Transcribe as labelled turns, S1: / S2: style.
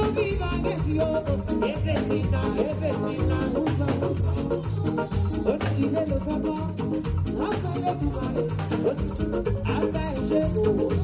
S1: Ilé ló fẹ́ bọ́, láfẹ́ lè dùn àrè, àgbà ẹ̀ṣẹ̀.